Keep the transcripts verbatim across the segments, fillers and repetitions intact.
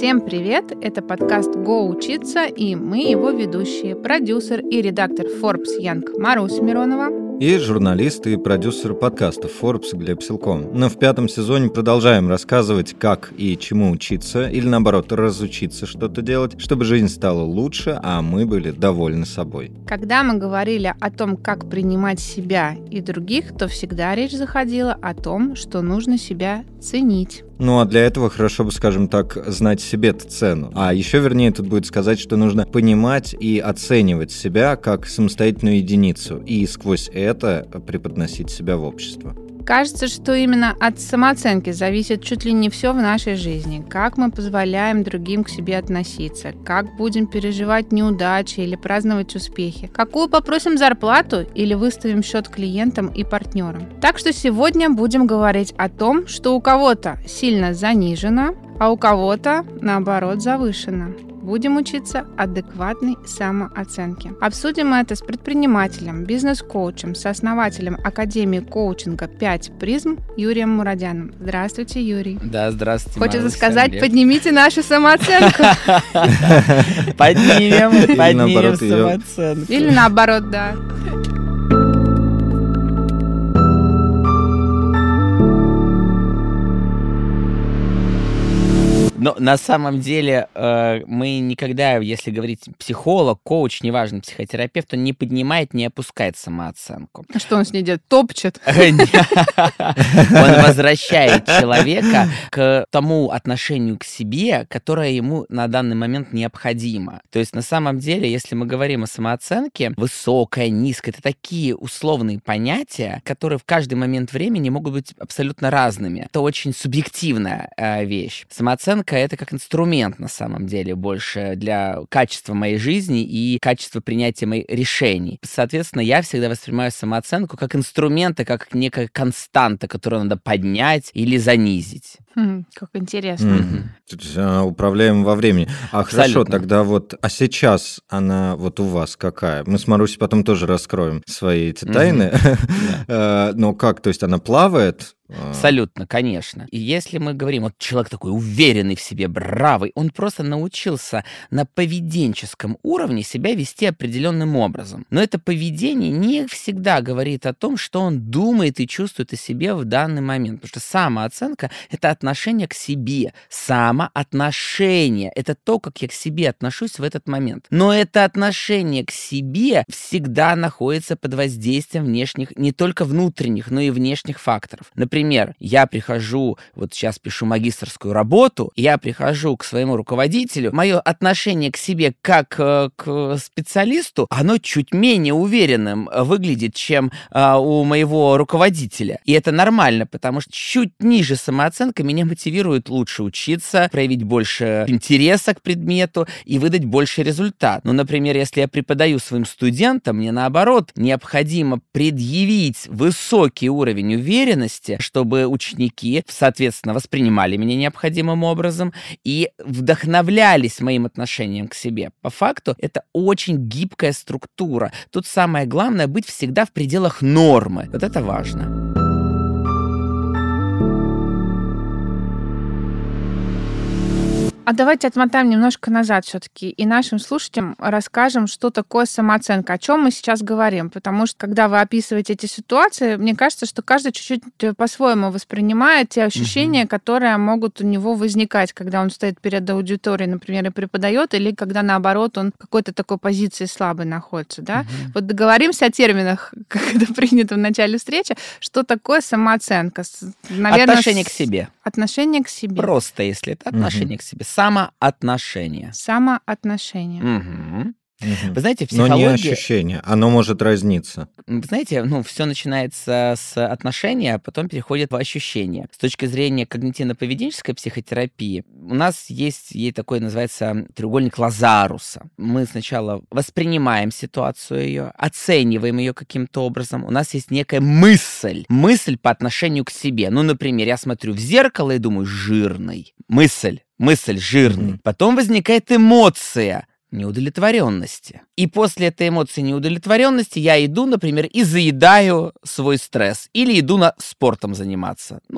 Всем привет! Это подкаст «Го учиться», и мы его ведущие, продюсер и редактор Forbes Young Маруся Миронова и журналист и продюсер подкастов Forbes Глеб Силком. Но в пятом сезоне продолжаем рассказывать, как и чему учиться, или наоборот, разучиться что-то делать, чтобы жизнь стала лучше, а мы были довольны собой. Когда мы говорили о том, как принимать себя и других, то всегда речь заходила о том, что нужно себя ценить. Ну а для этого хорошо бы, скажем так, знать себе-то цену. А еще вернее тут будет сказать, что нужно понимать и оценивать себя как самостоятельную единицу и сквозь это преподносить себя в общество. Кажется, что именно от самооценки зависит чуть ли не все в нашей жизни. Как мы позволяем другим к себе относиться, как будем переживать неудачи или праздновать успехи, какую попросим зарплату или выставим счет клиентам и партнерам. Так что сегодня будем говорить о том, что у кого-то сильно занижено, а у кого-то, наоборот, завышено. Будем учиться адекватной самооценке. Обсудим это с предпринимателем, бизнес-коучем, сооснователем Академии коучинга пять призм Юрием Мурадяном. Здравствуйте, Юрий. Да, здравствуйте, Хочется Маруся, сказать, Глеб. Поднимите нашу самооценку. Поднимем, поднимем самооценку. Или наоборот, да. Но на самом деле э, мы никогда, если говорить психолог, коуч, неважно, психотерапевт, он не поднимает, не опускает самооценку. А что он с ней делает? Топчет? Он возвращает человека к тому отношению к себе, которое ему на данный момент необходимо. То есть на самом деле, если мы говорим о самооценке, высокая, низкая, это такие условные понятия, которые в каждый момент времени могут быть абсолютно разными. Это очень субъективная э, вещь. Самооценка — это как инструмент, на самом деле, больше для качества моей жизни и качества принятия моих решений. Соответственно, я всегда воспринимаю самооценку как инструмента, как некая константа, которую надо поднять или занизить. Хм, как интересно. Mm-hmm. То есть она управляема во времени. А Абсолютно. Хорошо, тогда вот, а сейчас она вот у вас какая? Мы с Марусей потом тоже раскроем свои эти тайны. Mm-hmm. Но как, то есть она плавает? Абсолютно, конечно. И если мы говорим, вот человек такой уверенный в себе, бравый, он просто научился на поведенческом уровне себя вести определенным образом. Но это поведение не всегда говорит о том, что он думает и чувствует о себе в данный момент. Потому что самооценка — это отношение к себе. Самоотношение — это то, как я к себе отношусь в этот момент. Но это отношение к себе всегда находится под воздействием внешних, не только внутренних, но и внешних факторов. Например, Например, я прихожу, вот сейчас пишу магистерскую работу, я прихожу к своему руководителю, мое отношение к себе как э, к специалисту, оно чуть менее уверенным выглядит, чем э, у моего руководителя. И это нормально, потому что чуть ниже самооценка меня мотивирует лучше учиться, проявить больше интереса к предмету и выдать больше результат. Ну, например, если я преподаю своим студентам, мне наоборот необходимо предъявить высокий уровень уверенности, чтобы ученики, соответственно, воспринимали меня необходимым образом и вдохновлялись моим отношением к себе. По факту, это очень гибкая структура. Тут самое главное — быть всегда в пределах нормы. Вот это важно. А давайте отмотаем немножко назад все-таки и нашим слушателям расскажем, что такое самооценка, о чем мы сейчас говорим. Потому что, когда вы описываете эти ситуации, мне кажется, что каждый чуть-чуть по-своему воспринимает те ощущения, mm-hmm. которые могут у него возникать, когда он стоит перед аудиторией, например, и преподает, или когда, наоборот, он в какой-то такой позиции слабой находится. Да? Mm-hmm. Вот договоримся о терминах, как это принято в начале встречи. Что такое самооценка? Наверное, отношение с... к себе. Отношение к себе. Просто, если это отношение mm-hmm. к себе. Самоотношение. Самоотношение. Угу. Угу. Вы знаете, психология... Но не ощущение, оно может разниться. Вы знаете, ну, все начинается с отношения, а потом переходит в ощущения. С точки зрения когнитивно-поведенческой психотерапии у нас есть, ей такой называется треугольник Лазаруса. Мы сначала воспринимаем ситуацию ее, оцениваем ее каким-то образом. У нас есть некая мысль, мысль по отношению к себе. Ну, например, я смотрю в зеркало и думаю: жирный. Мысль. Мысль жирный. Mm-hmm. Потом возникает эмоция неудовлетворенности. И после этой эмоции неудовлетворенности я иду, например, и заедаю свой стресс. Или иду на спортом заниматься. Ну,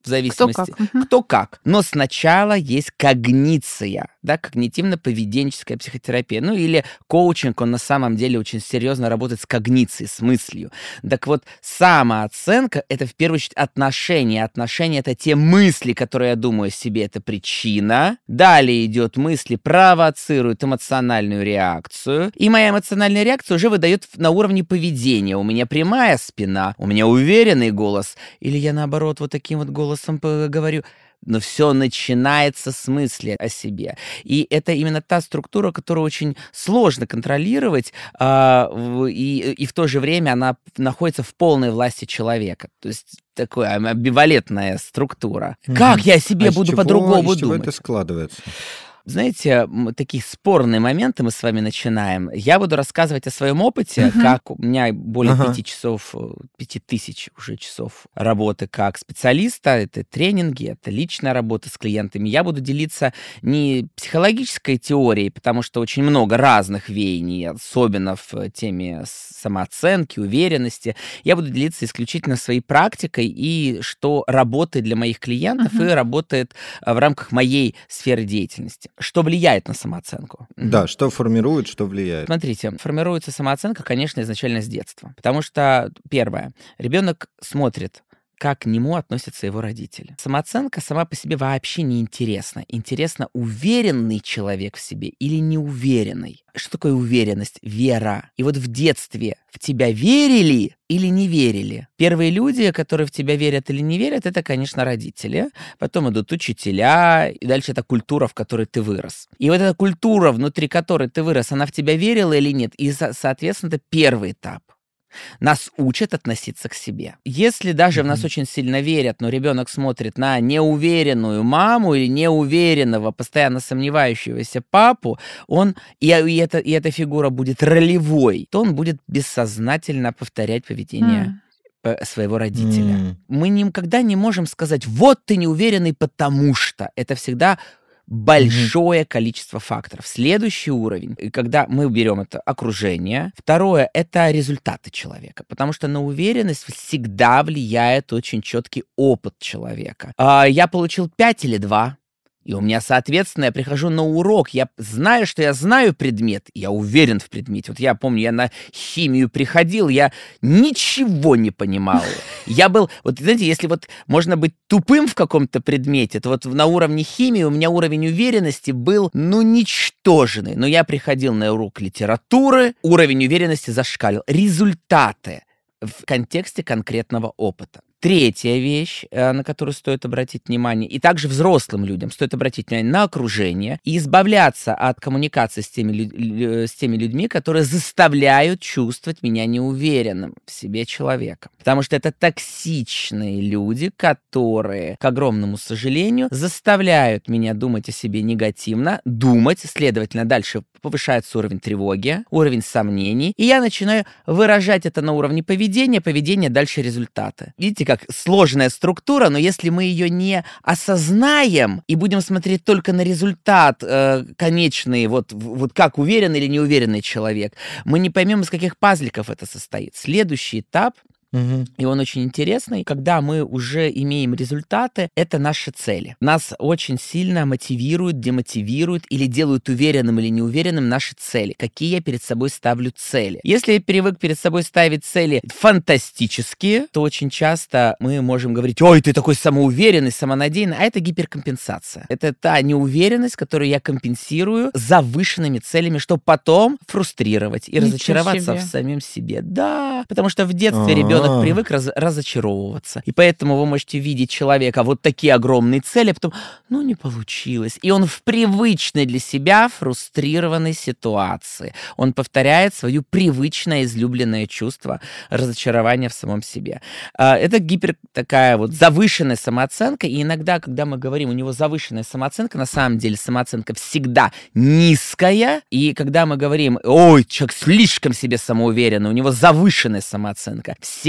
в зависимости, Кто как. кто как. Но сначала есть когниция, да, когнитивно-поведенческая психотерапия. Ну или коучинг, он на самом деле очень серьезно работает с когницией, с мыслью. Так вот, самооценка — это в первую очередь отношения. Отношения — это те мысли, которые я думаю о себе, это причина. Далее идет мысли, провоцируют эмоциональную реакцию. И моя эмоциональная реакция уже выдает на уровне поведения. У меня прямая спина, у меня уверенный голос. Или я наоборот вот таким вот голосом говорю. Но все начинается с мысли о себе. И это именно та структура, которую очень сложно контролировать, а, в, и, и в то же время она находится в полной власти человека. То есть такая амбивалентная структура. Угу. Как я о себе а буду чего, по-другому из чего думать? Это складывается? Знаете, такие спорные моменты мы с вами начинаем. Я буду рассказывать о своем опыте, uh-huh. как у меня более uh-huh. пяти часов, пяти тысяч уже часов работы как специалиста. Это тренинги, это личная работа с клиентами. Я буду делиться не психологической теорией, потому что очень много разных веяний, особенно в теме самооценки, уверенности. Я буду делиться исключительно своей практикой и что работает для моих клиентов uh-huh. и работает в рамках моей сферы деятельности. Что влияет на самооценку? Да, что формирует, что влияет. Смотрите, формируется самооценка, конечно, изначально с детства. Потому что, первое, ребенок смотрит, как к нему относятся его родители. Самооценка сама по себе вообще не интересна. Интересно, уверенный человек в себе или неуверенный. Что такое уверенность? Вера. И вот в детстве в тебя верили или не верили? Первые люди, которые в тебя верят или не верят, это, конечно, родители. Потом идут учителя, и дальше это культура, в которой ты вырос. И вот эта культура, внутри которой ты вырос, она в тебя верила или нет? И, соответственно, это первый этап. Нас учат относиться к себе. Если даже mm-hmm. в нас очень сильно верят, но ребенок смотрит на неуверенную маму или неуверенного, постоянно сомневающегося папу, он, и, и, это, и эта фигура будет ролевой, то он будет бессознательно повторять поведение mm. своего родителя. Mm. Мы никогда не можем сказать, вот ты неуверенный, потому что. Это всегда большое mm-hmm. количество факторов. Следующий уровень, когда мы берем это окружение. Второе, это результаты человека, потому что на уверенность всегда влияет очень четкий опыт человека. Я получил пять или два. И у меня, соответственно, я прихожу на урок, я знаю, что я знаю предмет, я уверен в предмете. Вот я помню, я на химию приходил, я ничего не понимал. Я был, вот знаете, если вот можно быть тупым в каком-то предмете, то вот на уровне химии у меня уровень уверенности был, ну, ничтожный. Но я приходил на урок литературы, уровень уверенности зашкалил. Результаты в контексте конкретного опыта. Третья вещь, на которую стоит обратить внимание, и также взрослым людям стоит обратить внимание на окружение и избавляться от коммуникации с теми, с теми людьми, которые заставляют чувствовать меня неуверенным в себе человека. Потому что это токсичные люди, которые, к огромному сожалению, заставляют меня думать о себе негативно, думать, следовательно, дальше повышается уровень тревоги, уровень сомнений, и я начинаю выражать это на уровне поведения, поведение, дальше результаты. Видите, как сложная структура, но если мы ее не осознаем и будем смотреть только на результат э, конечный, вот, вот как уверенный или неуверенный человек, мы не поймем, из каких пазликов это состоит. Следующий этап, угу. и он очень интересный, когда мы уже имеем результаты, это наши цели. Нас очень сильно мотивируют, демотивируют или делают уверенным или неуверенным наши цели. Какие я перед собой ставлю цели. Если я привык перед собой ставить цели фантастические, то очень часто мы можем говорить, ой, ты такой самоуверенный, самонадеянный, а это гиперкомпенсация. Это та неуверенность, которую я компенсирую завышенными целями, чтобы потом фрустрировать и Ничего разочароваться себе. в самом себе. Да, потому что в детстве ребенок Ребенок привык раз, разочаровываться. И поэтому вы можете видеть человека, вот такие огромные цели, а потом, ну, не получилось. И он в привычной для себя фрустрированной ситуации. Он повторяет свое привычное, излюбленное чувство разочарования в самом себе. Это гипер такая вот завышенная самооценка. И иногда, когда мы говорим, у него завышенная самооценка, на самом деле самооценка всегда низкая. И когда мы говорим, ой, человек слишком себе самоуверенный, у него завышенная самооценка, всегда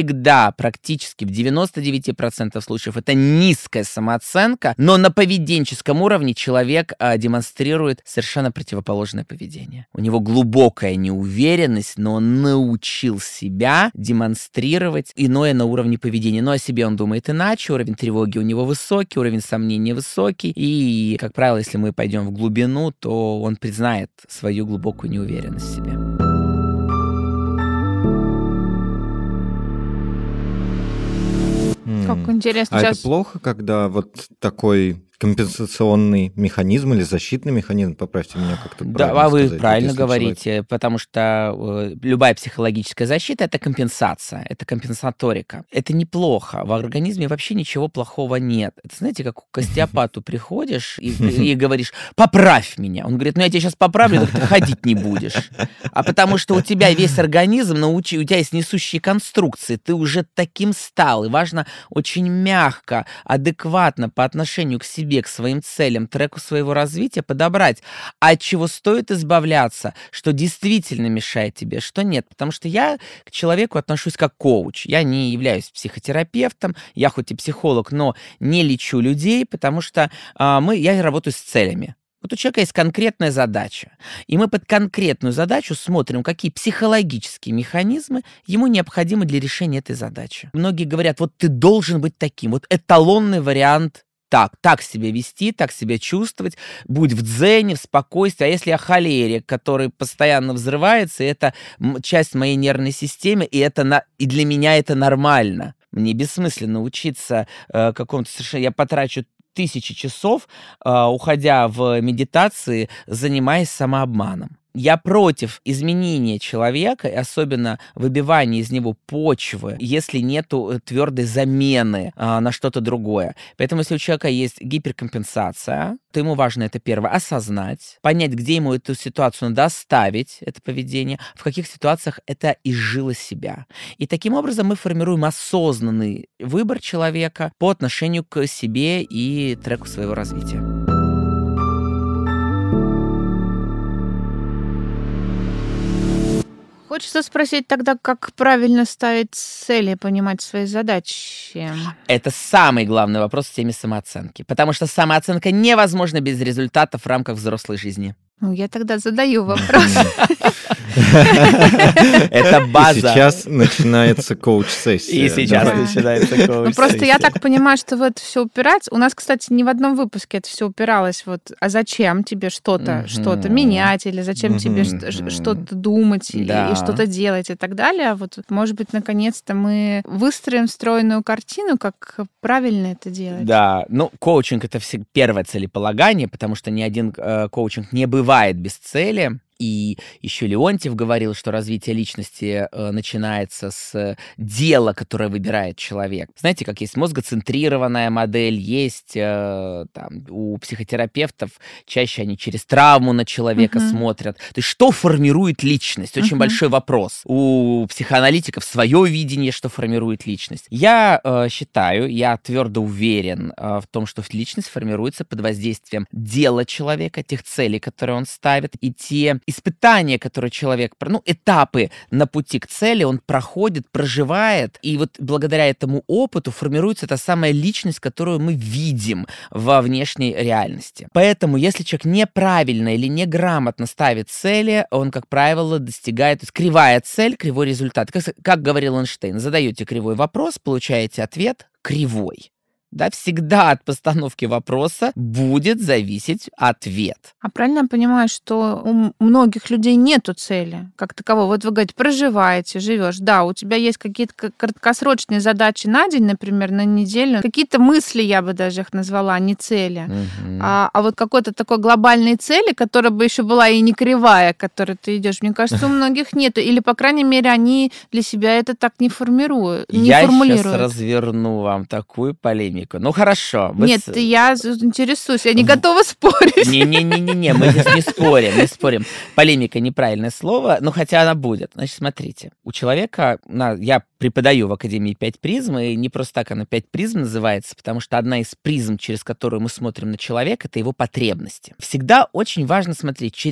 всегда, практически в девяносто девять процентов случаев, это низкая самооценка, но на поведенческом уровне человек а, демонстрирует совершенно противоположное поведение. У него глубокая неуверенность, но он научил себя демонстрировать иное на уровне поведения. Но о себе он думает иначе, уровень тревоги у него высокий, уровень сомнения высокий, и, как правило, если мы пойдем в глубину, то он признает свою глубокую неуверенность в себе. Как интересно. А Сейчас... это плохо, когда вот такой компенсационный механизм или защитный механизм, поправьте меня, как-то Да, правильно а вы сказать, правильно вот если говорите, человек- потому что э, любая психологическая защита — это компенсация, это компенсаторика. Это неплохо. В организме вообще ничего плохого нет. Это, знаете, как к остеопату приходишь и, и говоришь: «Поправь меня». Он говорит: «Ну я тебя сейчас поправлю, так ты ходить не будешь». А потому что у тебя весь организм, научи, у тебя есть несущие конструкции, ты уже таким стал. И важно очень мягко, адекватно по отношению к себе, к своим целям, треку своего развития подобрать, от чего стоит избавляться, что действительно мешает тебе, что нет. Потому что я к человеку отношусь как коуч. Я не являюсь психотерапевтом, я хоть и психолог, но не лечу людей, потому что а, мы, я работаю с целями. Вот у человека есть конкретная задача, и мы под конкретную задачу смотрим, какие психологические механизмы ему необходимы для решения этой задачи. Многие говорят: вот ты должен быть таким, вот эталонный вариант. Так, так себя вести, так себя чувствовать, будь в дзене, в спокойствии. А если я холерик, который постоянно взрывается, это м- часть моей нервной системы, и, это на... и для меня это нормально. Мне бессмысленно учиться э, какому-то совершенно... Я потрачу тысячи часов, э, уходя в медитации, занимаясь самообманом. Я против изменения человека, и особенно выбивания из него почвы, если нету твердой замены а, на что-то другое. Поэтому, если у человека есть гиперкомпенсация, то ему важно это первое — осознать, понять, где ему эту ситуацию надо оставить, это поведение, в каких ситуациях это изжило себя. И таким образом мы формируем осознанный выбор человека по отношению к себе и треку своего развития. Хочется спросить тогда, как правильно ставить цели, понимать свои задачи. Это самый главный вопрос в теме самооценки, потому что самооценка невозможна без результатов в рамках взрослой жизни. Ну, я тогда задаю вопрос. Это И база. сейчас начинается коуч-сессия. И сейчас Давай. начинается коуч. Ну, просто я так понимаю, что в это все упирается. У нас, кстати, ни в одном выпуске это все упиралось. Вот, а зачем тебе что-то, Мгм. что-то менять, или зачем тебе Мгм. ш- ш- что-то думать и, Да. и что-то делать и так далее. Вот, может быть, наконец-то мы выстроим стройную картину, как правильно это делать. Да, ну, коучинг — это всегда первое целеполагание, потому что ни один э, коучинг не бывает без цели. И еще Леонтьев говорил, что развитие личности э, начинается с дела, которое выбирает человек. Знаете, как есть мозгоцентрированная модель, есть э, там, у психотерапевтов чаще они через травму на человека Мгм. смотрят. То есть что формирует личность? Очень Мгм. большой вопрос. У психоаналитиков свое видение, что формирует личность. Я э, считаю, я твердо уверен э, в том, что личность формируется под воздействием дела человека, тех целей, которые он ставит, и те испытания, которые человек, про- ну, этапы на пути к цели он проходит, проживает, и вот благодаря этому опыту формируется та самая личность, которую мы видим во внешней реальности. Поэтому, если человек неправильно или неграмотно ставит цели, он, как правило, достигает, то есть кривая цель, кривой результат. Как, с- как говорил Эйнштейн, задаете кривой вопрос, получаете ответ кривой. Да, всегда от постановки вопроса будет зависеть ответ. А правильно я понимаю, что у м- многих людей нету цели как такового? Вот вы говорите, проживаете, живешь. Да, у тебя есть какие-то к- краткосрочные задачи на день, например, на неделю. Какие-то мысли, я бы даже их назвала, а не цели. Мгм. А, а вот какой-то такой глобальной цели, которая бы еще была и не кривая, к которой ты идешь, мне кажется, у многих нету. Или, по крайней мере, они для себя это так не формируют, не Я сейчас формулируют. разверну вам такую полемику. Ну хорошо. вы Нет, с- я з- интересуюсь, я не В- готова спорить. Не-не-не-не, мы здесь не спорим, не спорим. Полемика — неправильное слово, но хотя она будет. Значит, смотрите, у человека, на- я преподаю в Академии пять призм, и не просто так она пять призм называется, потому что одна из призм, через которую мы смотрим на человека, это его потребности. Всегда очень важно смотреть, через что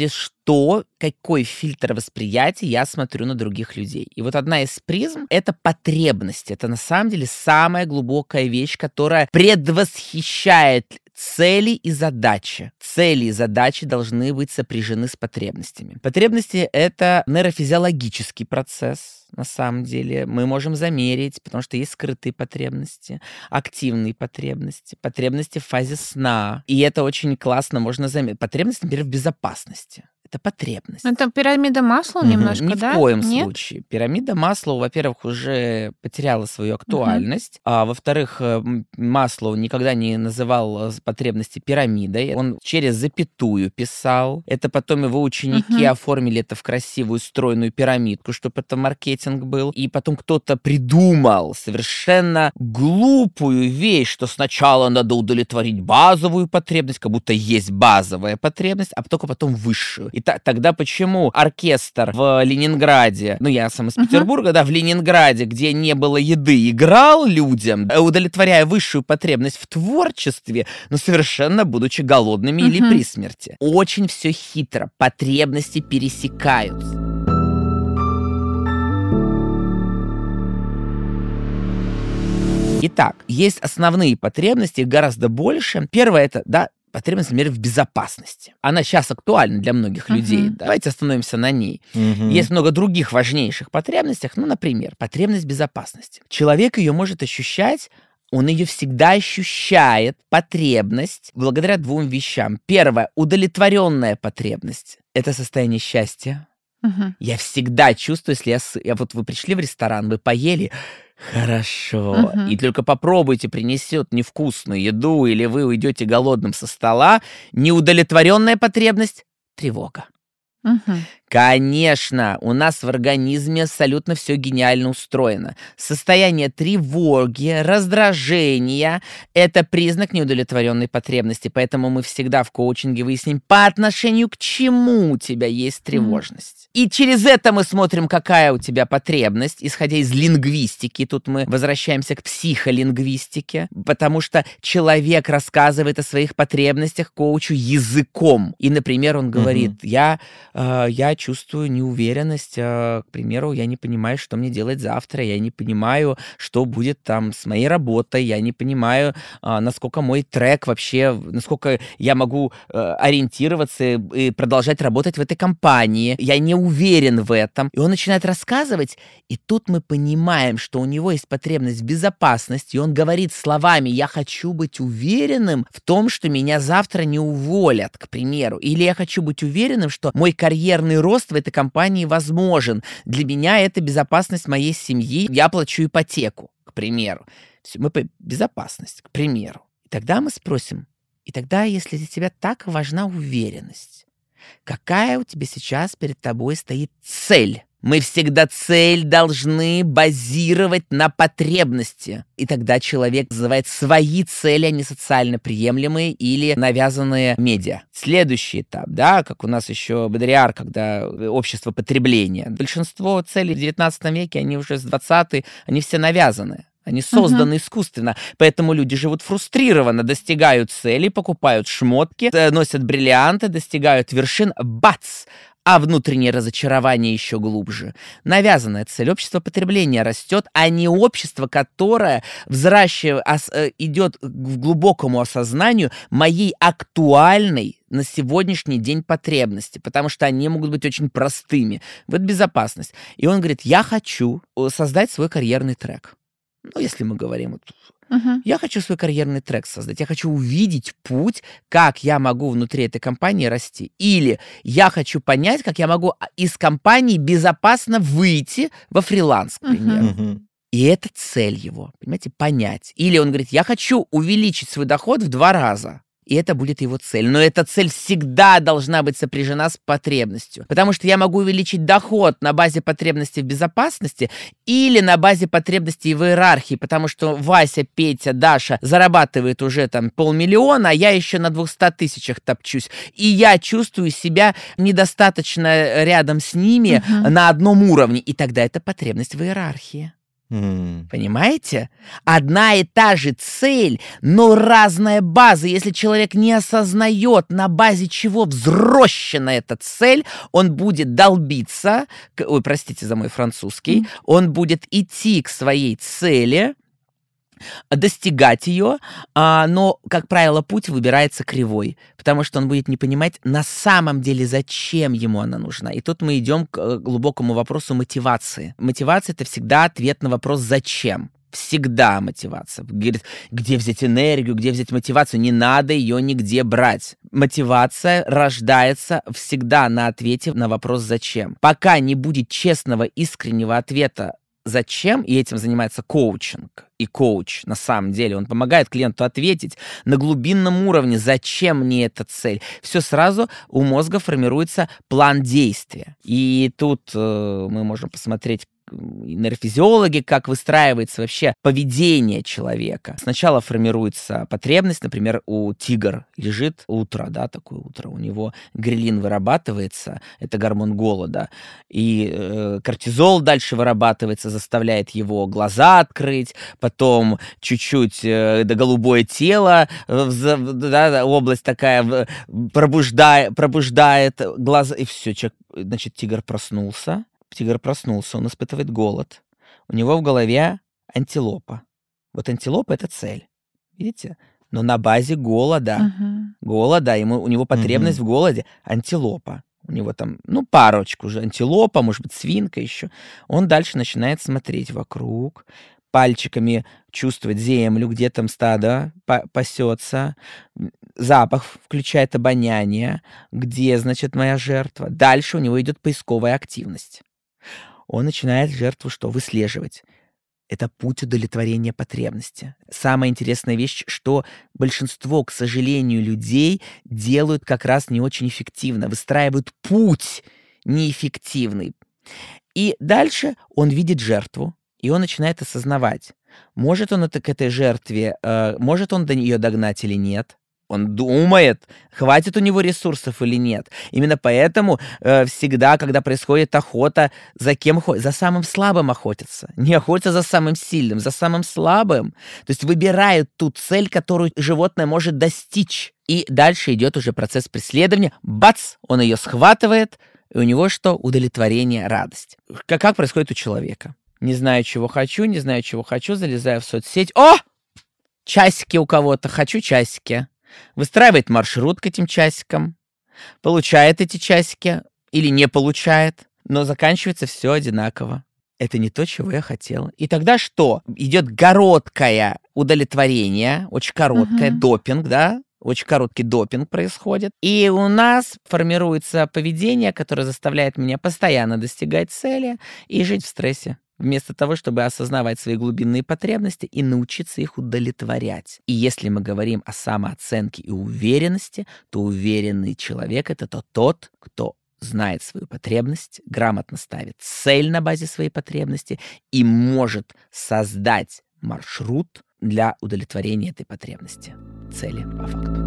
то, какой фильтр восприятия я смотрю на других людей. И вот одна из призм — это потребность. Это на самом деле самая глубокая вещь, которая предвосхищает цели и задачи. Цели и задачи должны быть сопряжены с потребностями. Потребности — это нейрофизиологический процесс, на самом деле. Мы можем замерить, потому что есть скрытые потребности, активные потребности, потребности в фазе сна. И это очень классно можно замерить. Потребность, например, в безопасности. Это потребность. Это пирамида Маслоу Мгм. немножко, Ни да? в коем Нет? случае. Пирамида Маслоу, во-первых, уже потеряла свою актуальность, а во-вторых, э, м, Маслоу никогда не называл э, потребности пирамидой. Он через запятую писал. Это потом его ученики Мгм. оформили это в красивую стройную пирамидку, чтобы это маркетинг был. И потом кто-то придумал совершенно глупую вещь, что сначала надо удовлетворить базовую потребность, как будто есть базовая потребность, а только потом высшую. И та- тогда почему оркестр в Ленинграде, ну я сам из Мгм. Петербурга, да, в Ленинграде, где не было еды, играл людям, э, удовлетворяя высшую потребность в творчестве, но совершенно будучи голодными или Мгм. при смерти. Очень все хитро, потребности пересекаются. Итак, есть основные потребности, их гораздо больше. Первое — это, да, потребность, например, в безопасности. Она сейчас актуальна для многих людей. Мгм. Давайте остановимся на ней. Мгм. Есть много других важнейших потребностей. Ну, например, потребность безопасности. Человек ее может ощущать, он ее всегда ощущает, потребность, благодаря двум вещам. Первое — удовлетворенная потребность. Это состояние счастья. Мгм. Я всегда чувствую, если я, сы- я вот вы пришли в ресторан, вы поели, хорошо, Мгм. и только попробуйте, принесет невкусную еду, или вы уйдете голодным со стола, неудовлетворенная потребность — тревога. Мгм. Конечно, у нас в организме абсолютно все гениально устроено. Состояние тревоги, раздражения — это признак неудовлетворенной потребности, поэтому мы всегда в коучинге выясним, по отношению к чему у тебя есть тревожность. И через это мы смотрим, какая у тебя потребность, исходя из лингвистики. Тут мы возвращаемся к психолингвистике, потому что человек рассказывает о своих потребностях коучу языком. И, например, он говорит, я, э, я чувствую неуверенность, э, к примеру, я не понимаю, что мне делать завтра, я не понимаю, что будет там с моей работой, я не понимаю, э, насколько мой трек вообще, насколько я могу э, ориентироваться и продолжать работать в этой компании, я не уверен в этом. И он начинает рассказывать, и тут мы понимаем, что у него есть потребность в безопасности, и он говорит словами: я хочу быть уверенным в том, что меня завтра не уволят, к примеру, или я хочу быть уверенным, что мой карьерный рост в этой компании возможен. Для меня это безопасность моей семьи. Я плачу ипотеку, к примеру. Всё, мы по- безопасность, к примеру. И тогда мы спросим, и тогда, если для тебя так важна уверенность, какая у тебя сейчас перед тобой стоит цель? Мы всегда цель должны базировать на потребности. И тогда человек называет свои цели, а не социально приемлемые или навязанные медиа. Следующий этап, да, как у нас еще Бодриар, когда общество потребления. Большинство целей в девятнадцатом веке, они уже с двадцатого, они все навязаны. Они созданы искусственно, поэтому люди живут фрустрированно, достигают цели, покупают шмотки, э, носят бриллианты, достигают вершин, бац! А внутреннее разочарование еще глубже. Навязанная цель. Общество потребления растет, а не общество, которое взращивает, ос- э, идет к глубокому осознанию моей актуальной на сегодняшний день потребности, потому что они могут быть очень простыми. Вот безопасность. И он говорит, я хочу э, создать свой карьерный трек. Ну, если мы говорим, вот, Мгм. я хочу свой карьерный трек создать, я хочу увидеть путь, как я могу внутри этой компании расти. Или я хочу понять, как я могу а, из компании безопасно выйти во фриланс, к Мгм. примеру. Мгм. И это цель его, понимаете, понять. Или он говорит, я хочу увеличить свой доход в два раза. И это будет его цель. Но эта цель всегда должна быть сопряжена с потребностью. Потому что я могу увеличить доход на базе потребностей в безопасности или на базе потребностей в иерархии. Потому что Вася, Петя, Даша зарабатывают уже там полмиллиона, а я еще на двухстах тысячах топчусь. И я чувствую себя недостаточно рядом с ними Мгм. на одном уровне. И тогда это потребность в иерархии. М. Понимаете? Одна и та же цель, но разная база. Если человек не осознает, на базе чего взрощена эта цель, он будет долбиться, к- ой, простите за мой французский, Мгм. он будет идти к своей цели, достигать ее, а, но, как правило, путь выбирается кривой, потому что он будет не понимать на самом деле, зачем ему она нужна. И тут мы идем к э, глубокому вопросу мотивации. Мотивация — это всегда ответ на вопрос «зачем?». Всегда мотивация. Говорит, где взять энергию, где взять мотивацию? Не надо ее нигде брать. Мотивация рождается всегда на ответе на вопрос «зачем?». Пока не будет честного, искреннего ответа «зачем?», и этим занимается коучинг. И коуч, на самом деле, он помогает клиенту ответить на глубинном уровне, зачем мне эта цель. Все сразу у мозга формируется план действия. И тут э, мы можем посмотреть нейрофизиологи, как выстраивается вообще поведение человека. Сначала формируется потребность, например, у тигра лежит утро, да, такое утро, у него грелин вырабатывается, это гормон голода, и э, кортизол дальше вырабатывается, заставляет его глаза открыть, потом чуть-чуть э, да, голубое тело, э, в, да, область такая пробуждает, пробуждает глаза, и все, человек, значит, тигр проснулся, Тигр проснулся, он испытывает голод. У него в голове антилопа. Вот антилопа — это цель. Видите? Но на базе голода. Мгм. Голода, ему, у него потребность Мгм. в голоде. Антилопа. У него там, ну, парочку уже. Антилопа, может быть, свинка еще. Он дальше начинает смотреть вокруг, пальчиками чувствовать землю, где там стадо па- пасется. М, Запах включает обоняние, где, значит, моя жертва. Дальше у него идет поисковая активность. Он начинает жертву что? Выслеживать. Это путь удовлетворения потребности. Самая интересная вещь, что большинство, к сожалению, людей делают как раз не очень эффективно, выстраивают путь неэффективный. И дальше он видит жертву, и он начинает осознавать, может он это к этой жертве, э, может он до нее догнать или нет. Он думает, хватит у него ресурсов или нет. Именно поэтому э, всегда, когда происходит охота, за кем охотятся? За самым слабым охотятся. Не охотятся за самым сильным, за самым слабым. То есть выбирают ту цель, которую животное может достичь. И дальше идет уже процесс преследования. Бац! Он ее схватывает, и у него что? Удовлетворение, радость. Как, как происходит у человека? Не знаю, чего хочу, не знаю, чего хочу, залезаю в соцсеть. О! Часики у кого-то, хочу часики. Выстраивает маршрут к этим часикам, получает эти часики или не получает, но заканчивается все одинаково. Это не то, чего я хотела. И тогда что? Идет короткое удовлетворение, очень короткое, Мгм. допинг, да? Очень короткий допинг происходит. И у нас формируется поведение, которое заставляет меня постоянно достигать цели и жить в стрессе, вместо того, чтобы осознавать свои глубинные потребности и научиться их удовлетворять. И если мы говорим о самооценке и уверенности, то уверенный человек — это то тот, кто знает свою потребность, грамотно ставит цель на базе своей потребности и может создать маршрут для удовлетворения этой потребности, цели по факту.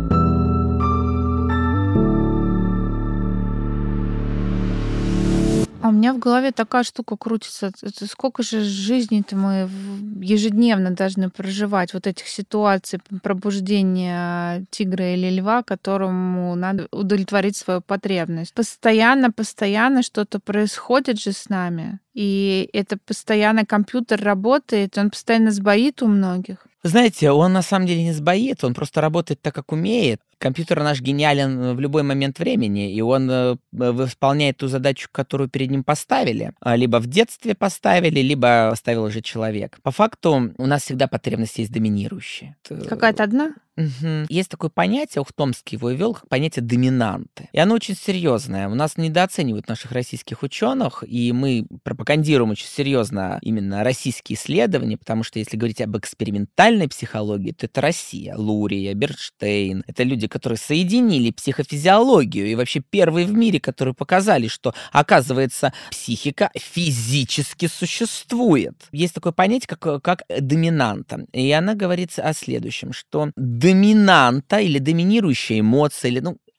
А у меня в голове такая штука крутится. Это сколько же жизней-то мы в- ежедневно должны проживать вот этих ситуаций п- пробуждения тигра или льва, которому надо удовлетворить свою потребность. Постоянно, постоянно что-то происходит же с нами. И это постоянно компьютер работает, он постоянно сбоит у многих. Знаете, он на самом деле не сбоит, он просто работает так, как умеет. Компьютер наш гениален в любой момент времени, и он э, выполняет ту задачу, которую перед ним поставили. А, Либо в детстве поставили, либо поставил уже человек. По факту у нас всегда потребность есть доминирующая. Т- Какая-то одна? Мгм. Есть такое понятие, Ухтомский его ввел, как понятие доминанты. И оно очень серьезное. У нас недооценивают наших российских ученых, и мы пропагандируем очень серьезно именно российские исследования, потому что если говорить об экспериментальной психологии, то это Россия, Лурия, Бернштейн. Это люди, которые соединили психофизиологию и вообще первые в мире, которые показали, что, оказывается, психика физически существует. Есть такое понятие, как, как доминанта. И она говорит о следующем, что доминанта или доминирующая эмоция, или, ну,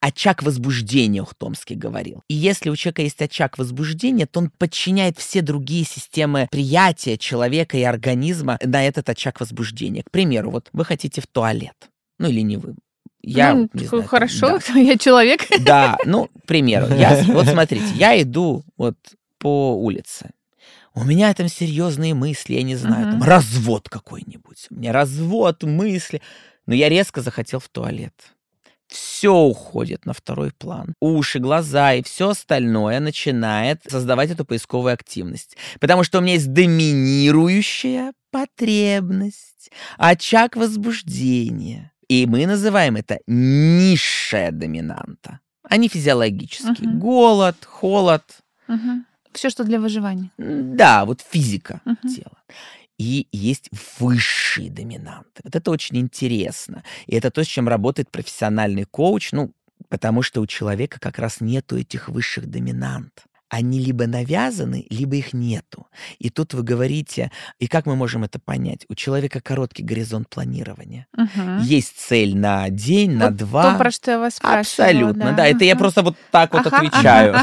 очаг возбуждения Ухтомский говорил. И если у человека есть очаг возбуждения, то он подчиняет все другие системы приятия человека и организма на этот очаг возбуждения. К примеру, вот вы хотите в туалет. Ну или не вы. Я, ну, не знаю, хорошо, там, да. я человек. Да, ну, к примеру. Я, вот смотрите, я иду вот по улице. У меня там серьезные мысли, я не знаю, uh-huh. там развод какой-нибудь. У меня развод, мысли. Но я резко захотел в туалет. Все уходит на второй план. Уши, глаза и все остальное начинает создавать эту поисковую активность. Потому что у меня есть доминирующая потребность, очаг возбуждения. И мы называем это низшая доминанта, а не физиологический. Uh-huh. Голод, холод. Uh-huh. Все, что для выживания. Да, вот физика uh-huh. тела. И есть высшие доминанты. Вот это очень интересно. И это то, с чем работает профессиональный коуч, ну, потому что у человека как раз нету этих высших доминант. Они либо навязаны, либо их нету. И тут вы говорите, и как мы можем это понять? У человека короткий горизонт планирования. Угу. Есть цель на день, на вот два. То, про что я вас спрашивала. Абсолютно, да. да. Это ага. я просто вот так вот ага, отвечаю.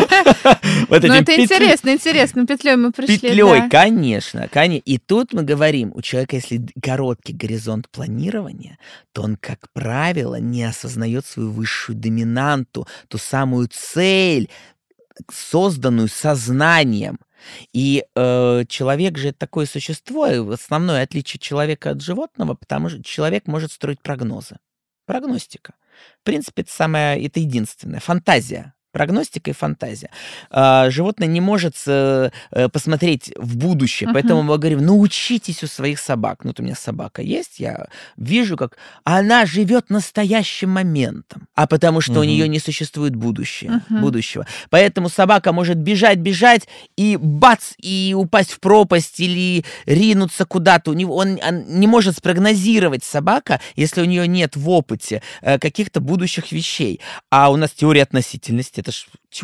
Ну, это интересно, интересно. Петлей мы пришли. Петлей, конечно, конечно. И тут мы говорим, у человека, если короткий горизонт планирования, то он, как правило, не осознает свою высшую доминанту, ту самую цель, созданную сознанием. И э, человек же такое существо, и основное отличие человека от животного, потому что человек может строить прогнозы. Прогностика. В принципе, это самое, это единственное. Фантазия. Прогностика и фантазия. А, животное не может э, посмотреть в будущее, uh-huh. поэтому мы говорим, научитесь у своих собак. Ну, вот у меня собака есть, я вижу, как она живет настоящим моментом, а потому что uh-huh. у нее не существует будущее, uh-huh. будущего. Поэтому собака может бежать, бежать, и бац, и упасть в пропасть, или ринуться куда-то. У него, он, он не может спрогнозировать собака, если у нее нет в опыте э, каких-то будущих вещей. А у нас теория относительности. Это же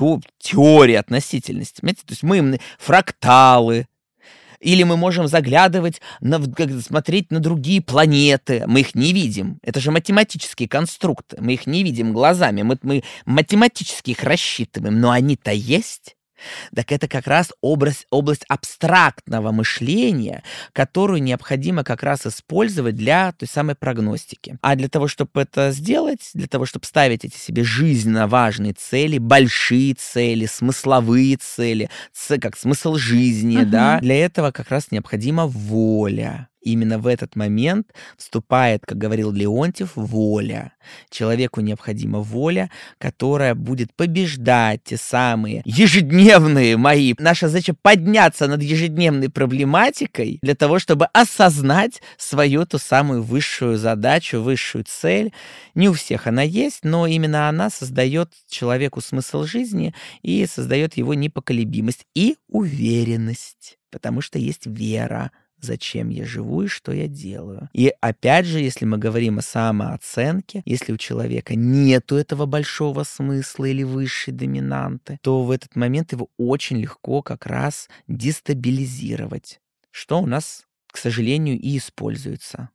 теория относительности. Понимаете? То есть мы фракталы. Или мы можем заглядывать, на, смотреть на другие планеты. Мы их не видим. Это же математические конструкты. Мы их не видим глазами. Мы, мы математически их рассчитываем. Но они-то есть. Так это как раз область, область абстрактного мышления, которую необходимо как раз использовать для той самой прогностики. А для того, чтобы это сделать, для того, чтобы ставить эти себе жизненно важные цели, большие цели, смысловые цели, как смысл жизни, uh-huh. да, для этого как раз необходима воля. Именно в этот момент вступает, как говорил Леонтьев, воля. Человеку необходима воля, которая будет побеждать те самые ежедневные мои. Наша задача подняться над ежедневной проблематикой для того, чтобы осознать свою ту самую высшую задачу, высшую цель. Не у всех она есть, но именно она создает человеку смысл жизни и создает его непоколебимость и уверенность, потому что есть вера. Зачем я живу и что я делаю. И опять же, если мы говорим о самооценке, если у человека нету этого большого смысла или высшей доминанты, то в этот момент его очень легко как раз дестабилизировать, что у нас, к сожалению, и используется